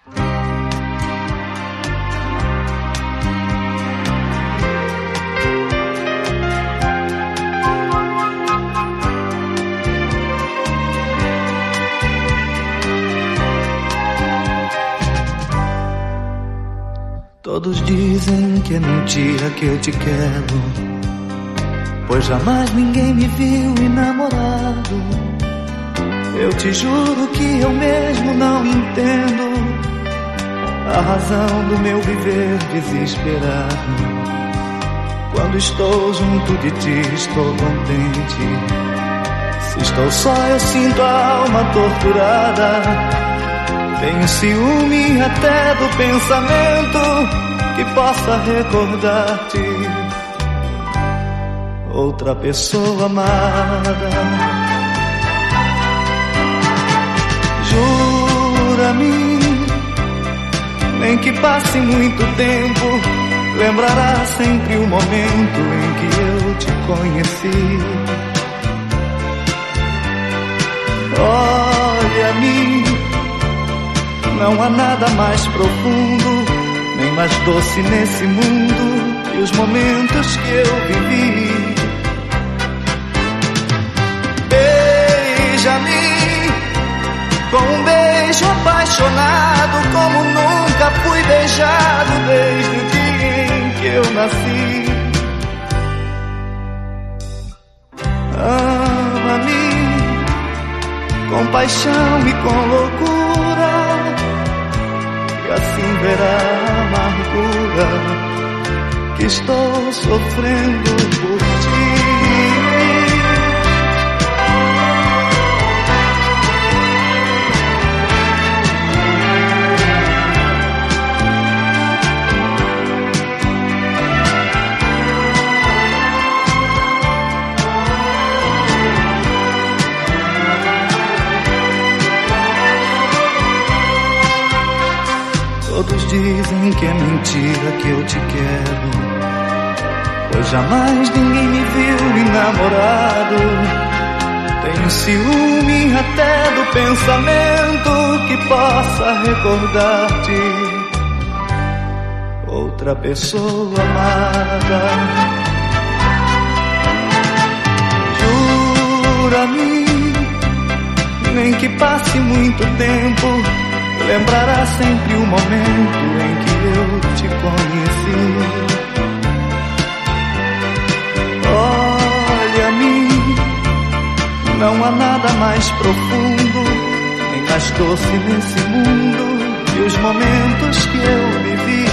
Todos dizem que é mentira que eu te quero, pois jamais ninguém me viu enamorado. Eu te juro que eu mesmo não entendo a razão do meu viver desesperado. Quando estou junto de ti estou contente, se estou só eu sinto a alma torturada. Tenho ciúme até do pensamento que possa recordar-te, outra pessoa amada. Jura-me, nem que passe muito tempo, lembrará sempre o momento em que eu te conheci. Olha-me, não há nada mais profundo nem mais doce nesse mundo que os momentos que eu vivi. Beija-me com um beijo apaixonado, como nunca fui beijado desde o dia em que eu nasci. Ama-me com paixão e com loucura, e assim verá a amargura que estou sofrendo por ti. Todos dizem que é mentira que eu te quero, pois jamais ninguém me viu enamorado. Tenho ciúme até do pensamento que possa recordar-te, outra pessoa amada. Jura-me, nem que passe muito tempo, lembrará sempre o momento em que eu te conheci. Olha-me, não há nada mais profundo nem mais doce nesse mundo que os momentos que eu vivi.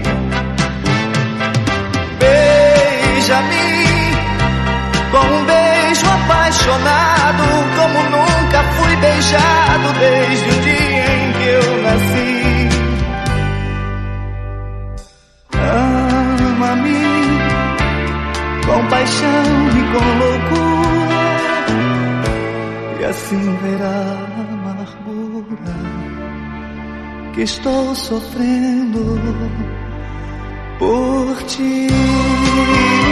Beija-me com um beijo apaixonado, como nunca fui beijado desde o dia em que eu nasci. Ama-me com paixão e com loucura, e assim verá a amargura que estou sofrendo por ti.